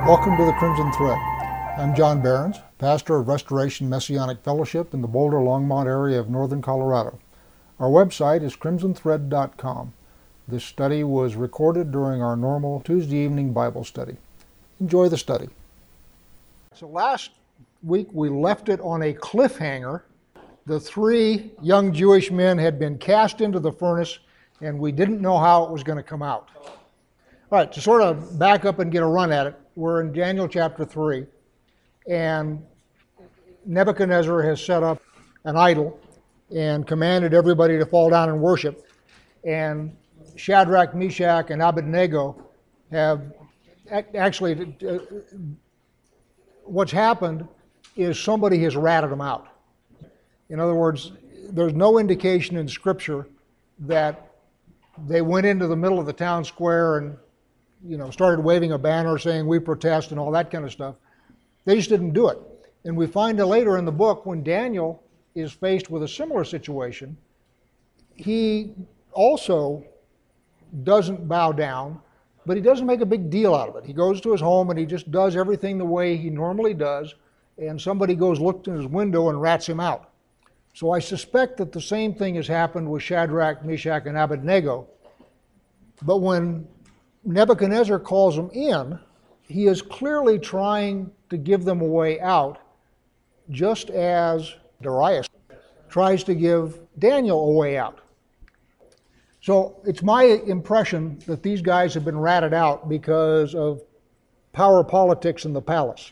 Welcome to the Crimson Thread. I'm John Behrens, pastor of Restoration Messianic Fellowship in the Boulder-Longmont area of northern Colorado. Our website is crimsonthread.com. This study was recorded during our normal Tuesday evening Bible study. Enjoy the study. So last week we left it on a cliffhanger. The three young Jewish men had been cast into the furnace, and we didn't know how it was going to come out. All right, to sort of back up and get a run at it, we're in Daniel chapter 3, and Nebuchadnezzar has set up an idol and commanded everybody to fall down and worship. And Shadrach, Meshach, and Abednego have actually, what's happened is somebody has ratted them out. In other words, there's no indication in Scripture that they went into the middle of the town square and, started waving a banner saying we protest and all that kind of stuff. They just didn't do it. And we find out later in the book when Daniel is faced with a similar situation, he also doesn't bow down, but he doesn't make a big deal out of it. He goes to his home and he just does everything the way he normally does, and somebody goes looked in his window and rats him out. So I suspect that the same thing has happened with Shadrach, Meshach, and Abednego. But when Nebuchadnezzar calls them in, he is clearly trying to give them a way out, just as Darius tries to give Daniel a way out. So it's my impression that these guys have been ratted out because of power politics in the palace.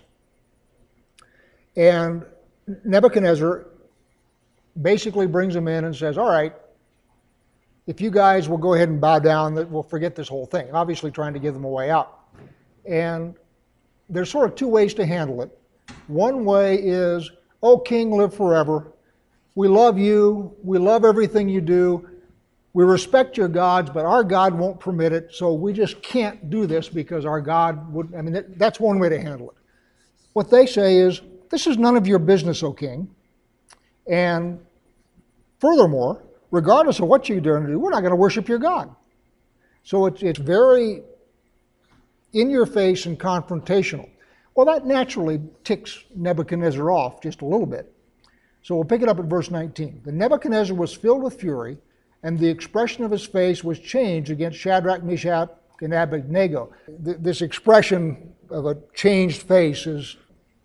And Nebuchadnezzar basically brings them in and says, all right, if you guys will go ahead and bow down, we'll forget this whole thing, obviously trying to give them a way out. And there's sort of two ways to handle it. One way is, oh, king, live forever. We love you. We love everything you do. We respect your gods, but our God won't permit it, so we just can't do this because our God would. That's one way to handle it. What they say is, this is none of your business, O king. And furthermore, regardless of what you're doing, we're not going to worship your God. So it's very in your face and confrontational. Well, that naturally ticks Nebuchadnezzar off just a little bit. So we'll pick it up at verse 19. The Nebuchadnezzar was filled with fury, and the expression of his face was changed against Shadrach, Meshach, and Abednego. This expression of a changed face is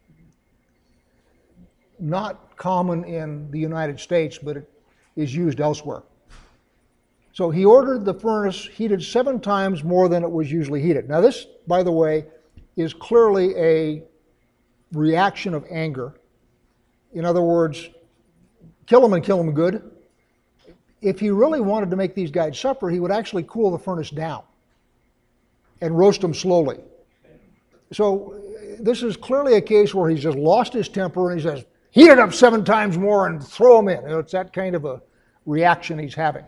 not common in the United States, but it is used elsewhere. So he ordered the furnace heated 7 times more than it was usually heated. Now this, by the way, is clearly a reaction of anger. In other words, kill them and kill them good. If he really wanted to make these guys suffer, he would actually cool the furnace down and roast them slowly. So this is clearly a case where he's just lost his temper and he says, heat it up 7 times more and throw them in. It's that kind of a reaction he's having.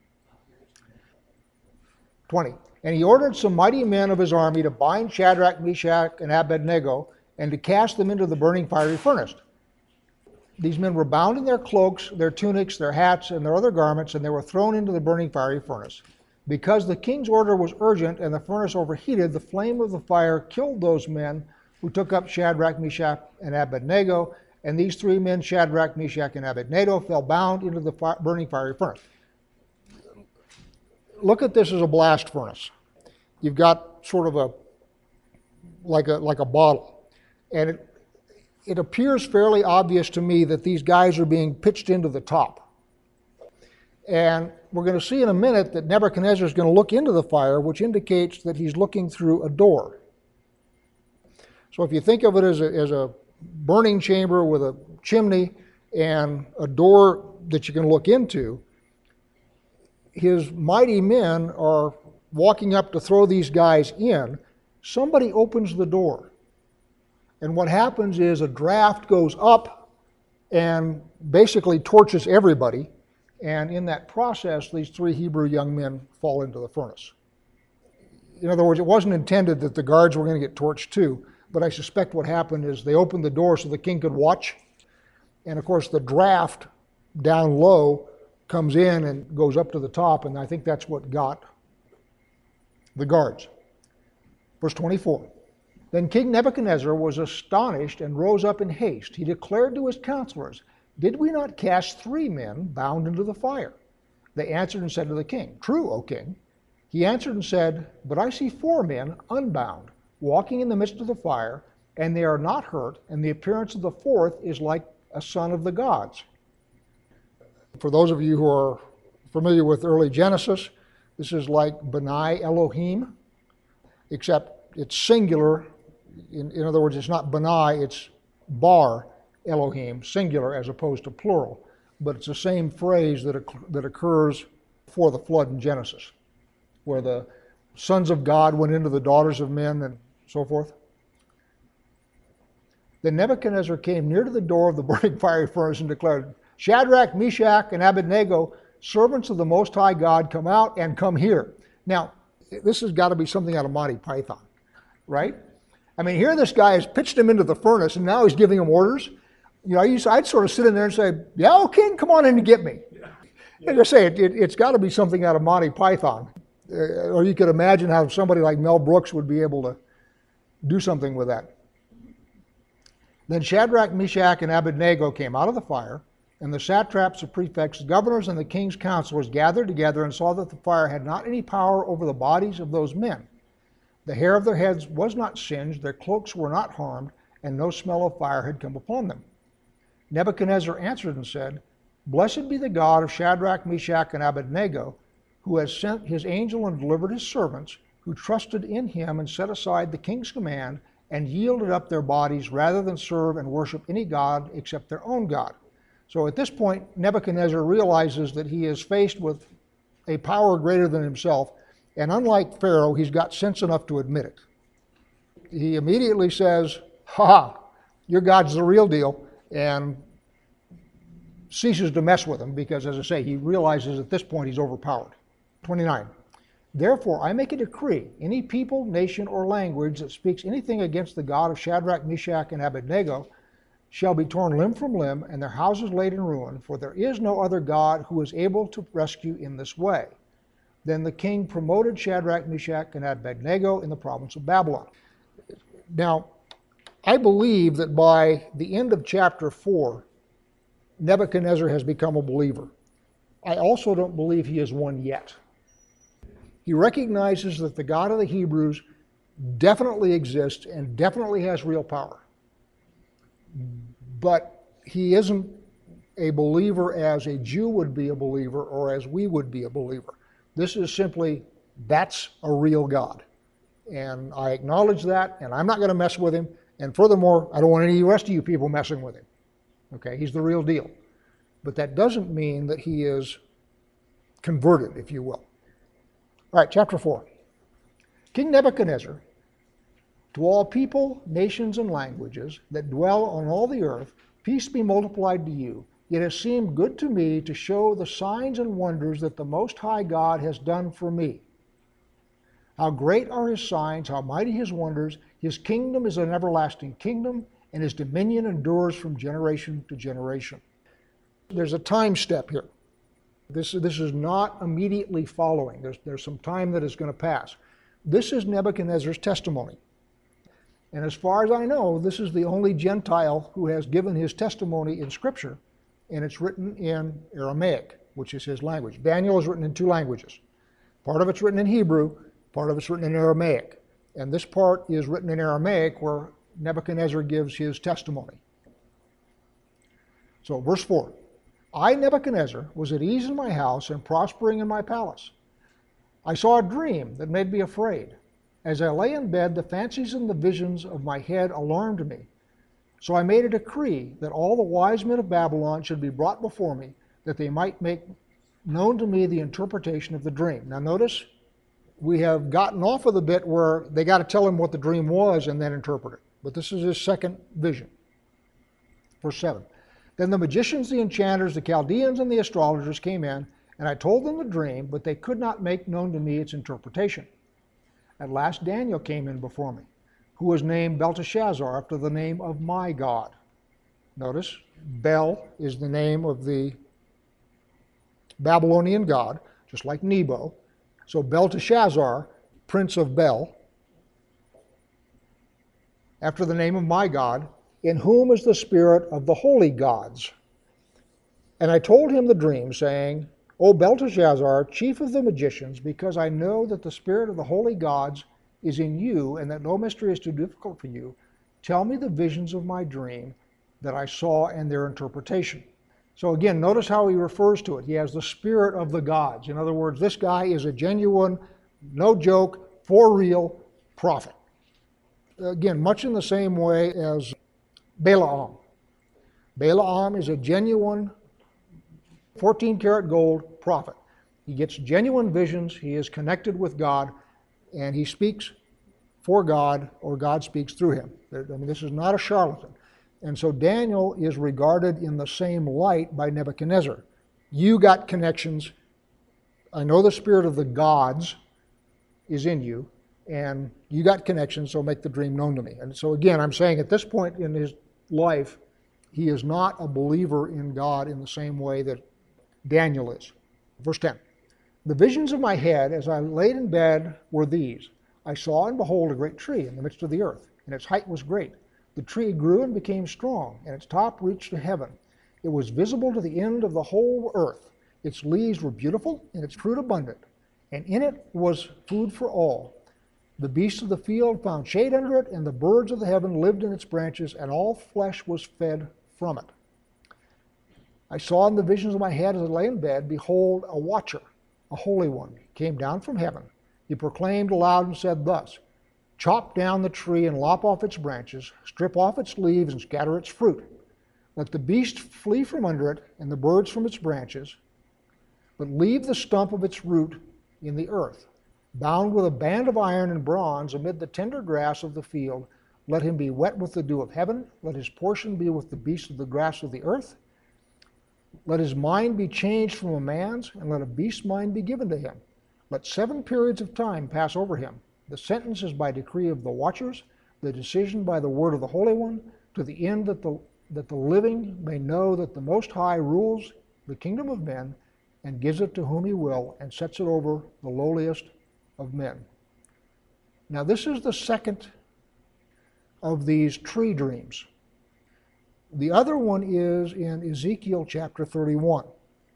20. And he ordered some mighty men of his army to bind Shadrach, Meshach, and Abednego and to cast them into the burning fiery furnace. These men were bound in their cloaks, their tunics, their hats, and their other garments, and they were thrown into the burning fiery furnace. Because the king's order was urgent and the furnace overheated, the flame of the fire killed those men who took up Shadrach, Meshach, and Abednego. And these 3 men, Shadrach, Meshach, and Abednego, fell bound into the burning fiery furnace. Look at this as a blast furnace. You've got sort of like a bottle. And it appears fairly obvious to me that these guys are being pitched into the top. And we're going to see in a minute that Nebuchadnezzar is going to look into the fire, which indicates that he's looking through a door. So if you think of it as a burning chamber with a chimney and a door that you can look into, his mighty men are walking up to throw these guys in. Somebody opens the door. And what happens is a draft goes up and basically torches everybody. And in that process, these 3 Hebrew young men fall into the furnace. In other words, it wasn't intended that the guards were going to get torched too. But I suspect what happened is they opened the door so the king could watch. And of course, the draft down low comes in and goes up to the top, and I think that's what got the guards. Verse 24. Then King Nebuchadnezzar was astonished and rose up in haste. He declared to his counselors, "Did we not cast 3 men bound into the fire?" They answered and said to the king, "True, O king." He answered and said, "But I see 4 men unbound, walking in the midst of the fire, and they are not hurt, and the appearance of the 4th is like a son of the gods." For those of you who are familiar with early Genesis, this is like Benai Elohim, except it's singular. In other words, it's not Benai, it's Bar Elohim, singular as opposed to plural. But it's the same phrase that occurs before the flood in Genesis, where the sons of God went into the daughters of men and so forth. Then Nebuchadnezzar came near to the door of the burning fiery furnace and declared, "Shadrach, Meshach, and Abednego, servants of the Most High God, come out and come here." Now, this has got to be something out of Monty Python, right? I mean, here this guy has pitched him into the furnace, and now he's giving him orders. You know, I'd sort of sit in there and say, "Yeah, oh, king, come on in and get me." Like I say, it's got to be something out of Monty Python. Or you could imagine how somebody like Mel Brooks would be able to do something with that. Then Shadrach, Meshach, and Abednego came out of the fire, and the satraps, the prefects, the governors, and the king's counselors gathered together and saw that the fire had not any power over the bodies of those men. The hair of their heads was not singed, their cloaks were not harmed, and no smell of fire had come upon them. Nebuchadnezzar answered and said, "Blessed be the God of Shadrach, Meshach, and Abednego, who has sent his angel and delivered his servants, who trusted in him and set aside the king's command and yielded up their bodies rather than serve and worship any god except their own God." So at this point, Nebuchadnezzar realizes that he is faced with a power greater than himself, and unlike Pharaoh, he's got sense enough to admit it. He immediately says, "Ha ha, your God's the real deal," and ceases to mess with him because, as I say, he realizes at this point he's overpowered. 29. "Therefore I make a decree, any people, nation, or language that speaks anything against the God of Shadrach, Meshach, and Abednego shall be torn limb from limb, and their houses laid in ruin, for there is no other God who is able to rescue in this way." Then the king promoted Shadrach, Meshach, and Abednego in the province of Babylon. Now, I believe that by the end of chapter 4, Nebuchadnezzar has become a believer. I also don't believe he is one yet. He recognizes that the God of the Hebrews definitely exists and definitely has real power. But he isn't a believer as a Jew would be a believer or as we would be a believer. This is simply, that's a real God. And I acknowledge that, and I'm not going to mess with him. And furthermore, I don't want any of the rest of you people messing with him. Okay, he's the real deal. But that doesn't mean that he is converted, if you will. All right, chapter 4. King Nebuchadnezzar, to all people, nations, and languages that dwell on all the earth, peace be multiplied to you. It has seemed good to me to show the signs and wonders that the Most High God has done for me. How great are his signs, how mighty his wonders. His kingdom is an everlasting kingdom, and his dominion endures from generation to generation. There's a time step here. This is not immediately following. There's some time that is going to pass. This is Nebuchadnezzar's testimony. And as far as I know, this is the only Gentile who has given his testimony in Scripture, and it's written in Aramaic, which is his language. Daniel is written in 2 languages. Part of it's written in Hebrew, part of it's written in Aramaic. And this part is written in Aramaic where Nebuchadnezzar gives his testimony. So verse 4. I, Nebuchadnezzar, was at ease in my house and prospering in my palace. I saw a dream that made me afraid. As I lay in bed, the fancies and the visions of my head alarmed me. So I made a decree that all the wise men of Babylon should be brought before me, that they might make known to me the interpretation of the dream. Now notice, we have gotten off of the bit where they got to tell him what the dream was and then interpret it. But this is his second vision. Verse 7. Then the magicians, the enchanters, the Chaldeans, and the astrologers came in, and I told them the dream, but they could not make known to me its interpretation. At last Daniel came in before me, who was named Belteshazzar, after the name of my God. Notice, Bel is the name of the Babylonian god, just like Nebo. So Belteshazzar, prince of Bel. after the name of my God, in whom is the spirit of the holy gods. And I told him the dream, saying, O Belteshazzar, chief of the magicians, because I know that the spirit of the holy gods is in you, and that no mystery is too difficult for you, tell me the visions of my dream that I saw and their interpretation. So again, notice how he refers to it. He has the spirit of the gods. In other words, this guy is a genuine, no joke, for real prophet. Again, much in the same way as Balaam. Balaam is a genuine 14-karat gold prophet. He gets genuine visions, he is connected with God, and he speaks for God, or God speaks through him. I mean, this is not a charlatan. And so Daniel is regarded in the same light by Nebuchadnezzar. You got connections. I know the spirit of the gods is in you, and you got connections, so make the dream known to me. And so again, I'm saying at this point in his life, he is not a believer in God in the same way that Daniel is. Verse 10. The visions of my head as I laid in bed were these. I saw and behold a great tree in the midst of the earth, and its height was great. The tree grew and became strong, and its top reached to heaven. It was visible to the end of the whole earth. Its leaves were beautiful, and its fruit abundant, and in it was food for all. The beasts of the field found shade under it, and the birds of the heaven lived in its branches, and all flesh was fed from it. I saw in the visions of my head as I lay in bed, behold, a watcher, a holy one, came down from heaven. He proclaimed aloud and said thus, chop down the tree and lop off its branches, strip off its leaves and scatter its fruit. Let the beast flee from under it and the birds from its branches, but leave the stump of its root in the earth. Bound with a band of iron and bronze amid the tender grass of the field, let him be wet with the dew of heaven. Let his portion be with the beasts of the grass of the earth. Let his mind be changed from a man's, and let a beast's mind be given to him. Let 7 periods of time pass over him. The sentence is by decree of the watchers, the decision by the word of the Holy One, to the end that the living may know that the Most High rules the kingdom of men, and gives it to whom he will, and sets it over the lowliest of men. Now this is the second of these tree dreams. The other one is in Ezekiel chapter 31.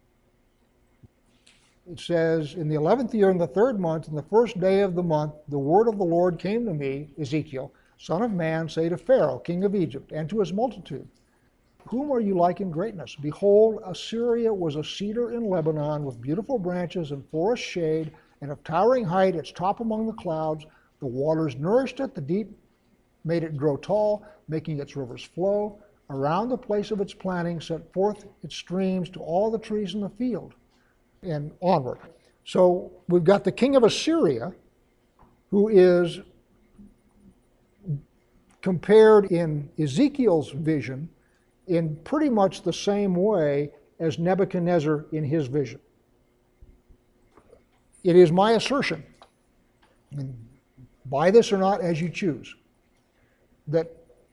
It says, in the 11th year, in the 3rd month, in the 1st day of the month, the word of the Lord came to me, Ezekiel, son of man, say to Pharaoh, king of Egypt, and to his multitude, whom are you like in greatness? Behold, Assyria was a cedar in Lebanon with beautiful branches and forest shade, and of towering height, its top among the clouds. The waters nourished it, the deep made it grow tall, making its rivers flow. Around the place of its planting, set forth its streams to all the trees in the field, and onward. So we've got the king of Assyria, who is compared in Ezekiel's vision in pretty much the same way as Nebuchadnezzar in his vision. It is my assertion, and buy this or not as you choose, that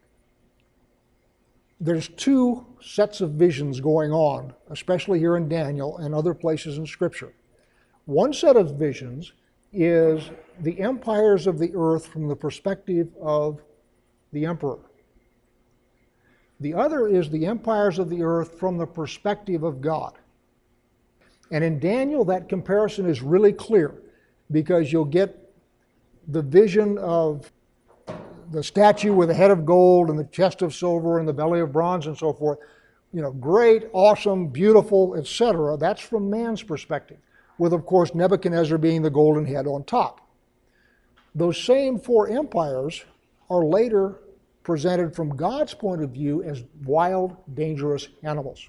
there's 2 sets of visions going on, especially here in Daniel and other places in Scripture. One set of visions is the empires of the earth from the perspective of the emperor. The other is the empires of the earth from the perspective of God. And in Daniel, that comparison is really clear, because you'll get the vision of the statue with the head of gold and the chest of silver and the belly of bronze and so forth. You know, great, awesome, beautiful, etc. That's from man's perspective, with, of course, Nebuchadnezzar being the golden head on top. Those same 4 empires are later presented from God's point of view as wild, dangerous animals.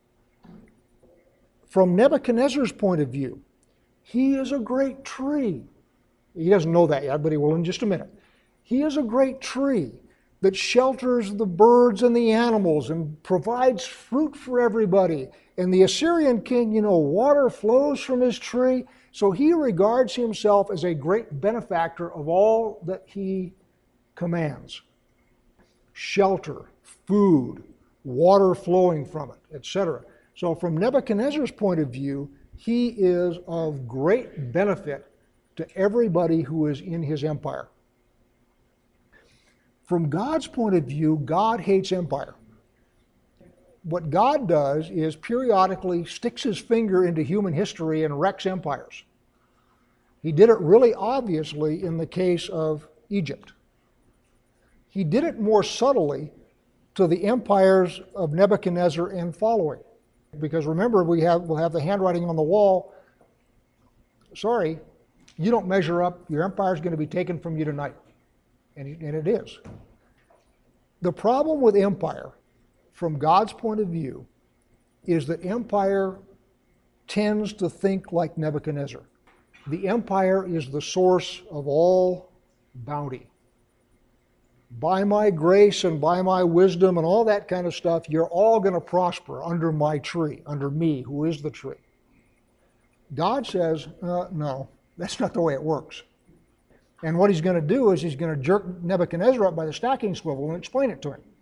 From Nebuchadnezzar's point of view, he is a great tree. He doesn't know that yet, but he will in just a minute. He is a great tree that shelters the birds and the animals and provides fruit for everybody. And the Assyrian king, you know, water flows from his tree. So he regards himself as a great benefactor of all that he commands. Shelter, food, water flowing from it, etc. So from Nebuchadnezzar's point of view, he is of great benefit to everybody who is in his empire. From God's point of view, God hates empire. What God does is periodically sticks his finger into human history and wrecks empires. He did it really obviously in the case of Egypt. He did it more subtly to the empires of Nebuchadnezzar and following. Because remember, we'll have the handwriting on the wall. Sorry, you don't measure up. Your empire is going to be taken from you tonight. And it is. The problem with empire, from God's point of view, is that empire tends to think like Nebuchadnezzar. The empire is the source of all bounty. By my grace and by my wisdom and all that kind of stuff, you're all going to prosper under my tree, under me, who is the tree. God says, no, that's not the way it works. And what he's going to do is he's going to jerk Nebuchadnezzar up by the stacking swivel and explain it to him.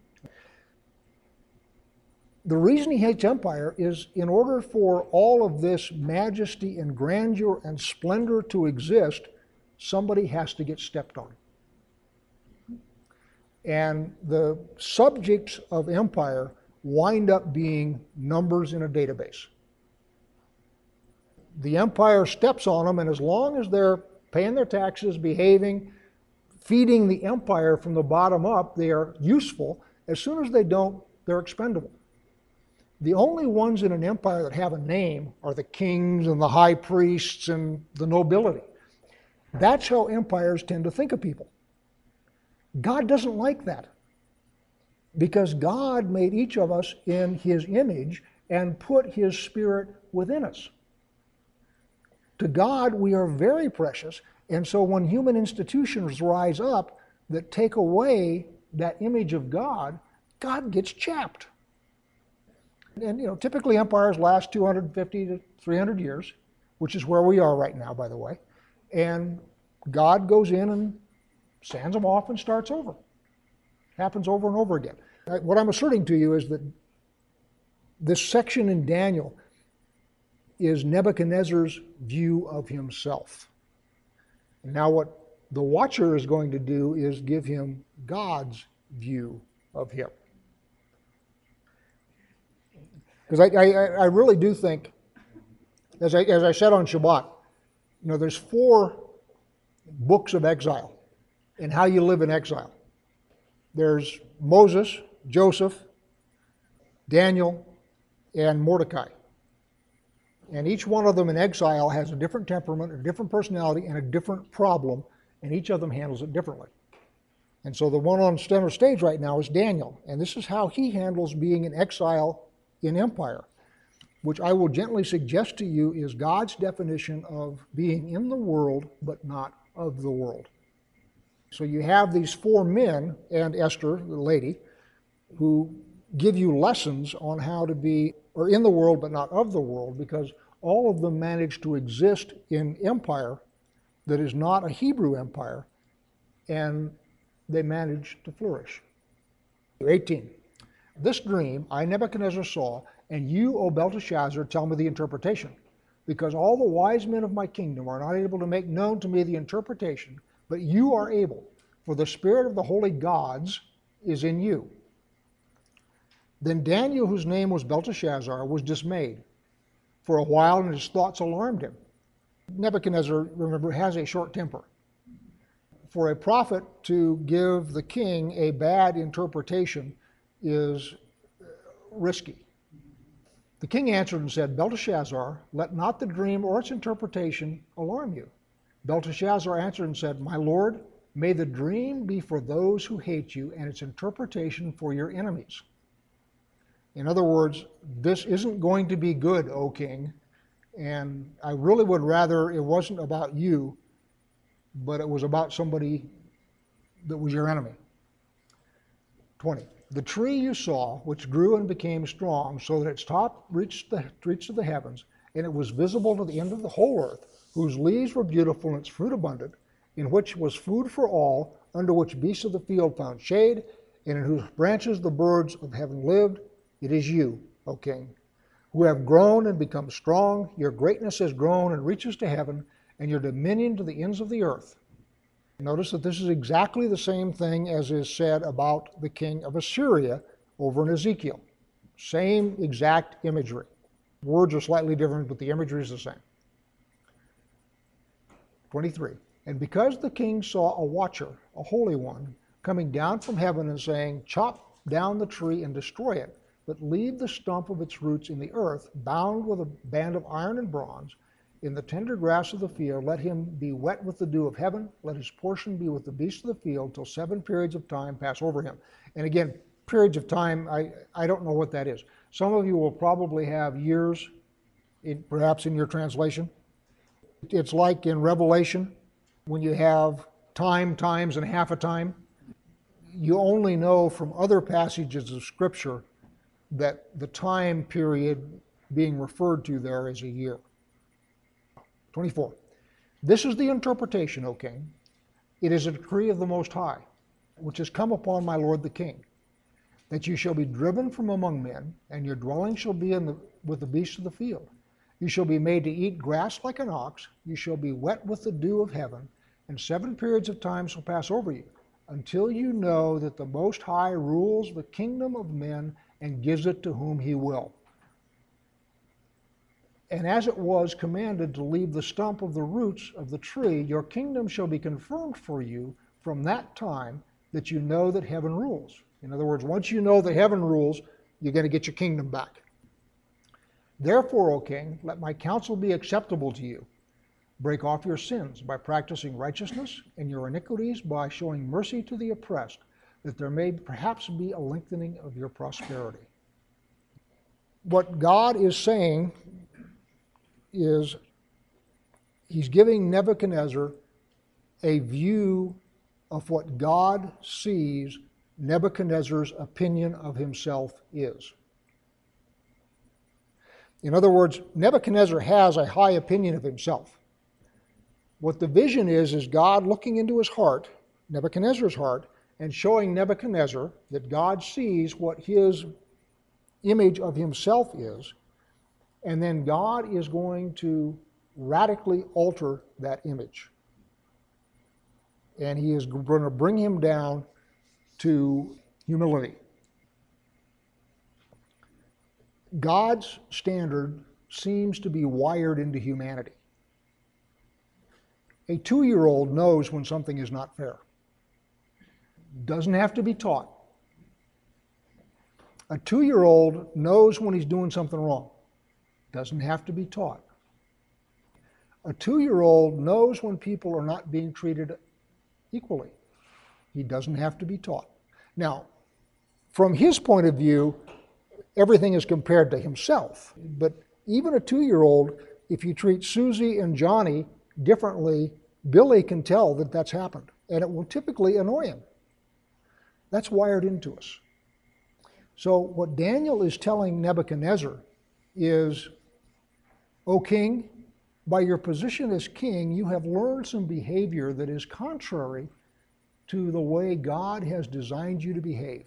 The reason he hates empire is in order for all of this majesty and grandeur and splendor to exist, somebody has to get stepped on. And the subjects of empire wind up being numbers in a database. The empire steps on them, and as long as they're paying their taxes, behaving, feeding the empire from the bottom up, they are useful. As soon as they don't, they're expendable. The only ones in an empire that have a name are the kings and the high priests and the nobility. That's how empires tend to think of people. God doesn't like that, because God made each of us in his image and put his spirit within us. To God, we are very precious, and so when human institutions rise up that take away that image of God, God gets chapped. And typically empires last 250 to 300 years, which is where we are right now, by the way. And God goes in and sands them off and starts over. Happens over and over again. What I'm asserting to you is that this section in Daniel is Nebuchadnezzar's view of himself. And now what the watcher is going to do is give him God's view of him. Because I really do think, as I said on Shabbat, there's 4 books of exile and how you live in exile. There's Moses, Joseph, Daniel, and Mordecai. And each one of them in exile has a different temperament, a different personality, and a different problem, and each of them handles it differently. And so the one on center stage right now is Daniel, and this is how he handles being in exile in empire, which I will gently suggest to you is God's definition of being in the world but not of the world. So you have these 4 men and Esther, the lady, who give you lessons on how to be or in the world but not of the world, because all of them manage to exist in empire that is not a Hebrew empire, and they manage to flourish. 18. This dream I, Nebuchadnezzar, saw, and you, O Belteshazzar, tell me the interpretation, because all the wise men of my kingdom are not able to make known to me the interpretation, but you are able, for the spirit of the holy gods is in you. Then Daniel, whose name was Belteshazzar, was dismayed for a while, and his thoughts alarmed him. Nebuchadnezzar, remember, has a short temper. For a prophet to give the king a bad interpretation is risky. The king answered and said, Belteshazzar, let not the dream or its interpretation alarm you. Belteshazzar answered and said, my lord, may the dream be for those who hate you, and its interpretation for your enemies. In other words, this isn't going to be good, O king, and I really would rather it wasn't about you, but it was about somebody that was your enemy. 20. The tree you saw, which grew and became strong, so that its top reached to the heavens, and it was visible to the end of the whole earth, whose leaves were beautiful and its fruit abundant, in which was food for all, under which beasts of the field found shade, and in whose branches the birds of heaven lived, it is you, O king, who have grown and become strong. Your greatness has grown and reaches to heaven, and your dominion to the ends of the earth. Notice that this is exactly the same thing as is said about the king of Assyria over in Ezekiel. Same exact imagery. Words are slightly different, but the imagery is the same. 23. And because the king saw a watcher, a holy one, coming down from heaven and saying, chop down the tree and destroy it, but leave the stump of its roots in the earth, bound with a band of iron and bronze, in the tender grass of the field, let him be wet with the dew of heaven, let his portion be with the beasts of the field, till 7 periods of time pass over him. And again, periods of time, I don't know what that is. Some of you will probably have years, perhaps in your translation. It's like in Revelation, when you have time, times, and half a time. You only know from other passages of Scripture that the time period being referred to there is a year. 24. This is the interpretation, O king. It is a decree of the Most High, which has come upon my lord the king, that you shall be driven from among men, and your dwelling shall be with the beasts of the field. You shall be made to eat grass like an ox. You shall be wet with the dew of heaven, and 7 periods of time shall pass over you, until you know that the Most High rules the kingdom of men and gives it to whom he will. And as it was commanded to leave the stump of the roots of the tree, your kingdom shall be confirmed for you from that time, that you know that heaven rules. In other words, once you know that heaven rules, you're going to get your kingdom back. Therefore, O king, let my counsel be acceptable to you. Break off your sins by practicing righteousness, and your iniquities by showing mercy to the oppressed, that there may perhaps be a lengthening of your prosperity. What God is saying is he's giving Nebuchadnezzar a view of what God sees Nebuchadnezzar's opinion of himself is. In other words, Nebuchadnezzar has a high opinion of himself. What the vision is God looking into his heart, Nebuchadnezzar's heart, and showing Nebuchadnezzar that God sees what his image of himself is, and then God is going to radically alter that image. And he is going to bring him down to humility. God's standard seems to be wired into humanity. A 2-year-old knows when something is not fair. Doesn't have to be taught. A 2-year-old knows when he's doing something wrong. Doesn't have to be taught. A 2-year-old knows when people are not being treated equally. He doesn't have to be taught. Now, from his point of view, everything is compared to himself. But even a 2-year-old, if you treat Susie and Johnny differently, Billy can tell that that's happened, and it will typically annoy him. That's wired into us. So what Daniel is telling Nebuchadnezzar is, O king, by your position as king, you have learned some behavior that is contrary to the way God has designed you to behave.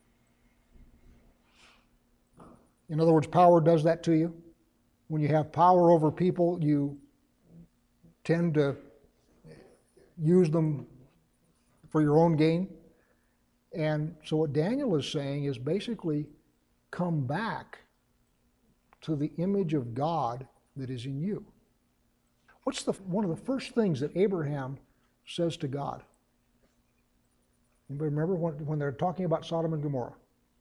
In other words, power does that to you. When you have power over people, you tend to use them for your own gain. And so what Daniel is saying is basically come back to the image of God that is in you. What's one of the first things that Abraham says to God? Anybody remember when they're talking about Sodom and Gomorrah?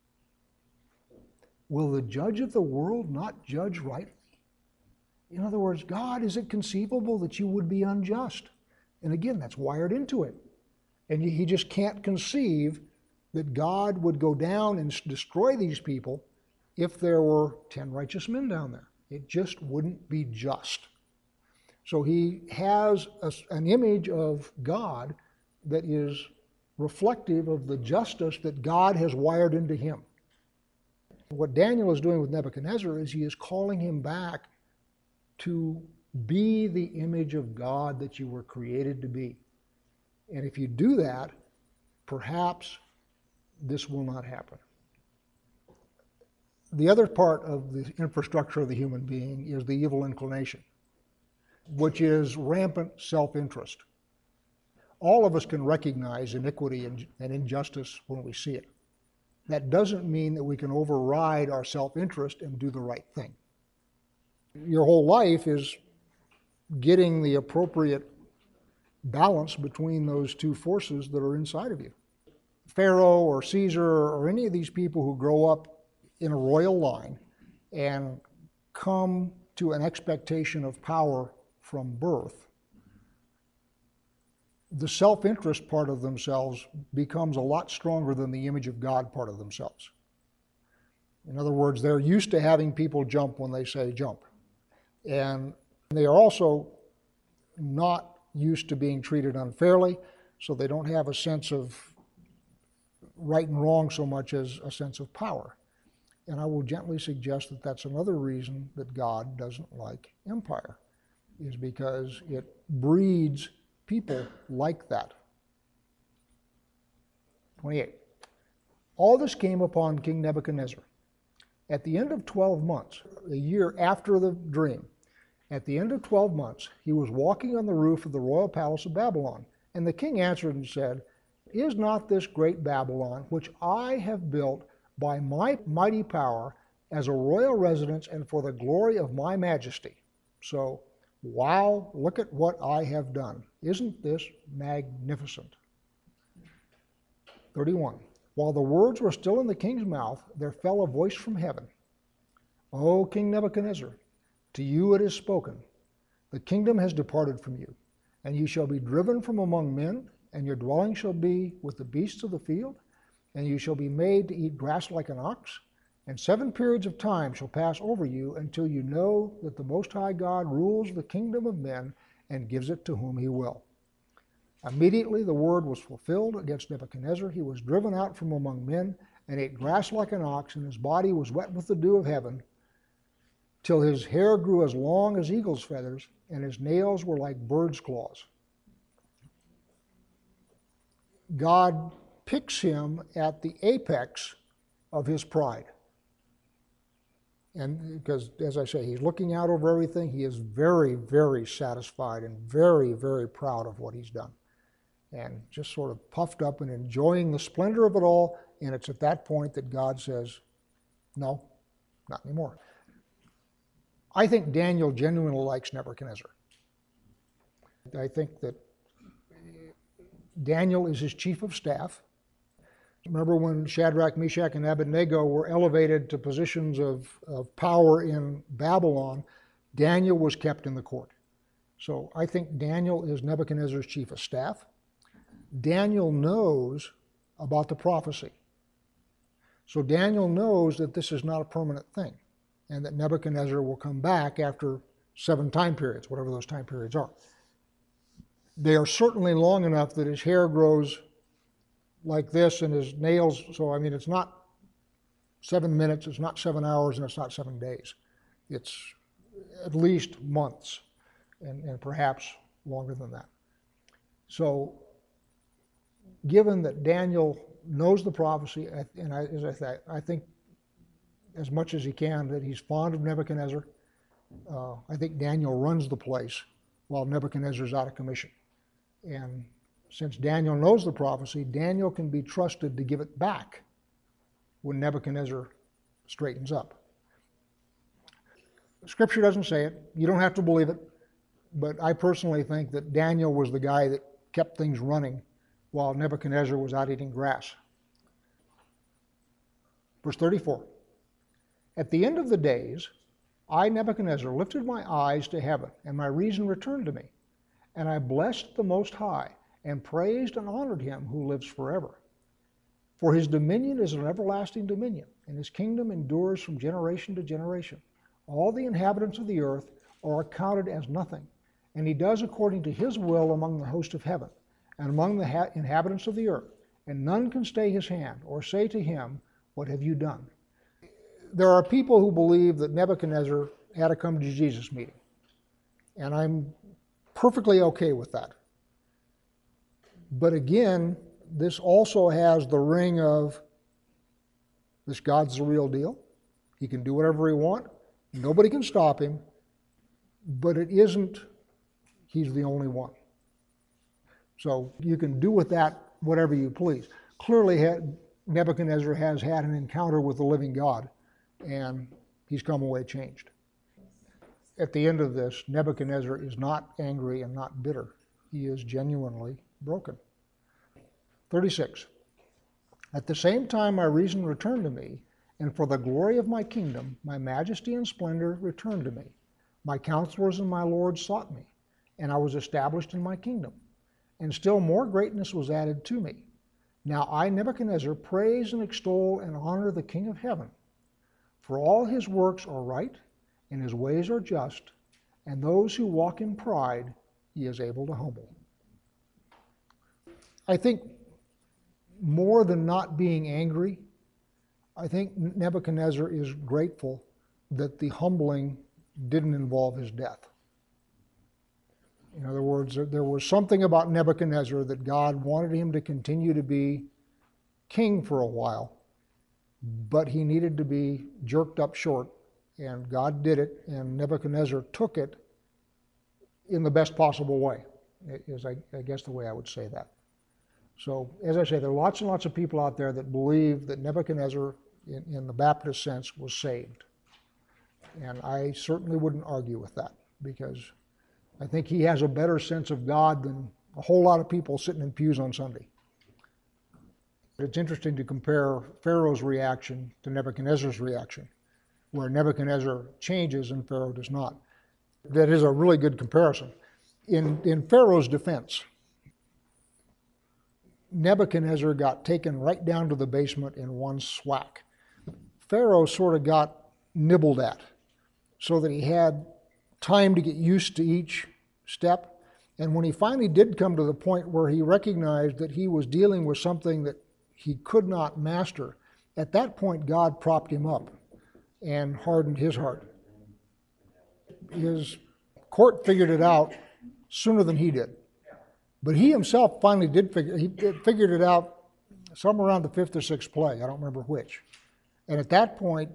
Will the judge of the world not judge rightly? In other words, God, is it conceivable that you would be unjust? And again, that's wired into it. And he just can't conceive that God would go down and destroy these people if there were 10 righteous men down there. It just wouldn't be just. So he has an image of God that is reflective of the justice that God has wired into him. What Daniel is doing with Nebuchadnezzar is he is calling him back to be the image of God that you were created to be. And if you do that, perhaps this will not happen. The other part of the infrastructure of the human being is the evil inclination, which is rampant self-interest. All of us can recognize iniquity and injustice when we see it. That doesn't mean that we can override our self-interest and do the right thing. Your whole life is getting the appropriate balance between those two forces that are inside of you. Pharaoh or Caesar or any of these people who grow up in a royal line and come to an expectation of power from birth, the self-interest part of themselves becomes a lot stronger than the image of God part of themselves. In other words, they're used to having people jump when they say jump. And they are also not used to being treated unfairly, so they don't have a sense of right and wrong so much as a sense of power. And I will gently suggest that that's another reason that God doesn't like empire, is because it breeds people like that. 28. All this came upon King Nebuchadnezzar. At the end of 12 months, a year after the dream, at the end of 12 months, he was walking on the roof of the royal palace of Babylon. And the king answered and said, "Is not this great Babylon, which I have built by my mighty power as a royal residence and for the glory of my majesty?" So, wow, look at what I have done. Isn't this magnificent? 31. While the words were still in the king's mouth, there fell a voice from heaven. "O King Nebuchadnezzar, to you it is spoken. The kingdom has departed from you, and you shall be driven from among men, and your dwelling shall be with the beasts of the field, and you shall be made to eat grass like an ox. And 7 periods of time shall pass over you until you know that the Most High God rules the kingdom of men and gives it to whom he will." Immediately the word was fulfilled against Nebuchadnezzar. He was driven out from among men and ate grass like an ox, and his body was wet with the dew of heaven, till his hair grew as long as eagle's feathers, and his nails were like bird's claws. God picks him at the apex of his pride. And because, as I say, he's looking out over everything, he is very, very satisfied and very, very proud of what he's done. And just sort of puffed up and enjoying the splendor of it all. And it's at that point that God says, no, not anymore. I think Daniel genuinely likes Nebuchadnezzar. I think that Daniel is his chief of staff. Remember when Shadrach, Meshach, and Abednego were elevated to positions of power in Babylon, Daniel was kept in the court. So I think Daniel is Nebuchadnezzar's chief of staff. Daniel knows about the prophecy. So Daniel knows that this is not a permanent thing, and that Nebuchadnezzar will come back after 7 time periods, whatever those time periods are. They are certainly long enough that his hair grows like this and his nails, so I mean it's not 7 minutes, it's not 7 hours, and it's not 7 days. It's at least months and perhaps longer than that. So given that Daniel knows the prophecy, and I think as much as he can that he's fond of Nebuchadnezzar, I think Daniel runs the place while Nebuchadnezzar's out of commission. And since Daniel knows the prophecy, Daniel can be trusted to give it back when Nebuchadnezzar straightens up. Scripture doesn't say it. You don't have to believe it. But I personally think that Daniel was the guy that kept things running while Nebuchadnezzar was out eating grass. Verse 34. At the end of the days, I, Nebuchadnezzar, lifted my eyes to heaven, and my reason returned to me. And I blessed the Most High, and praised and honored him who lives forever. For his dominion is an everlasting dominion, and his kingdom endures from generation to generation. All the inhabitants of the earth are accounted as nothing, and he does according to his will among the host of heaven, and among the inhabitants of the earth, and none can stay his hand, or say to him, what have you done? There are people who believe that Nebuchadnezzar had a come to Jesus meeting, and I'm perfectly okay with that. But again, this also has the ring of, this God's the real deal. He can do whatever he wants. Nobody can stop him. But it isn't, he's the only one. So you can do with that whatever you please. Clearly, Nebuchadnezzar has had an encounter with the living God, and he's come away changed. At the end of this, Nebuchadnezzar is not angry and not bitter. He is genuinely broken. 36. At the same time my reason returned to me, and for the glory of my kingdom, my majesty and splendor returned to me. My counselors and my lords sought me, and I was established in my kingdom. And still more greatness was added to me. Now I, Nebuchadnezzar, praise and extol and honor the King of heaven. For all his works are right, and his ways are just, and those who walk in pride he is able to humble. I think more than not being angry, I think Nebuchadnezzar is grateful that the humbling didn't involve his death. In other words, there was something about Nebuchadnezzar that God wanted him to continue to be king for a while, but he needed to be jerked up short, and God did it, and Nebuchadnezzar took it in the best possible way, is I guess the way I would say that. So, as I say, there are lots and lots of people out there that believe that Nebuchadnezzar, in the Baptist sense, was saved. And I certainly wouldn't argue with that, because I think he has a better sense of God than a whole lot of people sitting in pews on Sunday. It's interesting to compare Pharaoh's reaction to Nebuchadnezzar's reaction, where Nebuchadnezzar changes and Pharaoh does not. That is a really good comparison. In Pharaoh's defense, Nebuchadnezzar got taken right down to the basement in one swack. Pharaoh sort of got nibbled at so that he had time to get used to each step. And when he finally did come to the point where he recognized that he was dealing with something that he could not master, at that point God propped him up and hardened his heart. His court figured it out sooner than he did. But he himself finally figured it out somewhere around the fifth or sixth plague. I don't remember which. And at that point,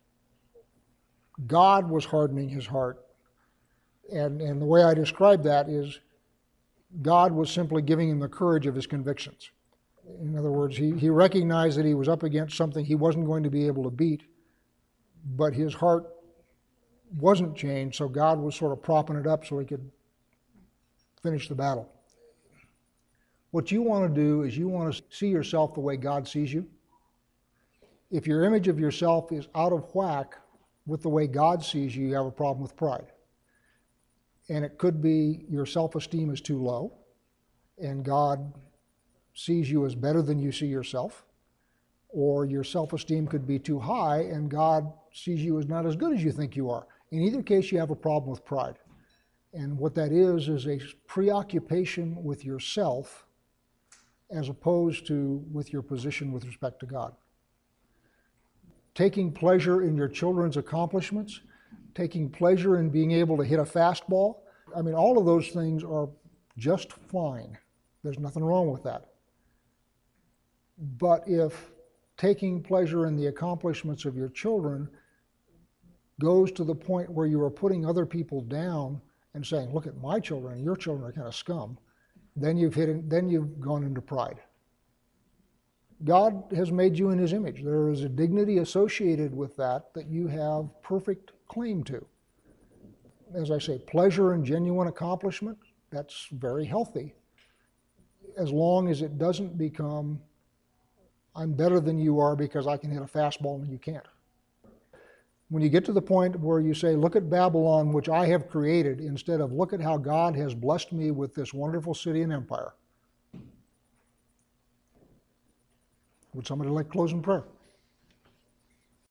God was hardening his heart. And the way I describe that is God was simply giving him the courage of his convictions. In other words, he recognized that he was up against something he wasn't going to be able to beat, but his heart wasn't changed, so God was sort of propping it up so he could finish the battle. What you want to do is you want to see yourself the way God sees you. If your image of yourself is out of whack with the way God sees you, you have a problem with pride. And it could be your self-esteem is too low, and God sees you as better than you see yourself. Or your self-esteem could be too high, and God sees you as not as good as you think you are. In either case, you have a problem with pride. And what that is a preoccupation with yourself as opposed to with your position with respect to God. Taking pleasure in your children's accomplishments, taking pleasure in being able to hit a fastball, I mean, all of those things are just fine. There's nothing wrong with that. But if taking pleasure in the accomplishments of your children goes to the point where you are putting other people down and saying, look at my children, your children are kind of scum, then you've gone into pride. God has made you in his image. There is a dignity associated with that you have perfect claim to. As I say, pleasure and genuine accomplishment, that's very healthy, as long as it doesn't become, I'm better than you are because I can hit a fastball and you can't. When you get to the point where you say, look at Babylon, which I have created, instead of look at how God has blessed me with this wonderful city and empire. Would somebody like to close in prayer?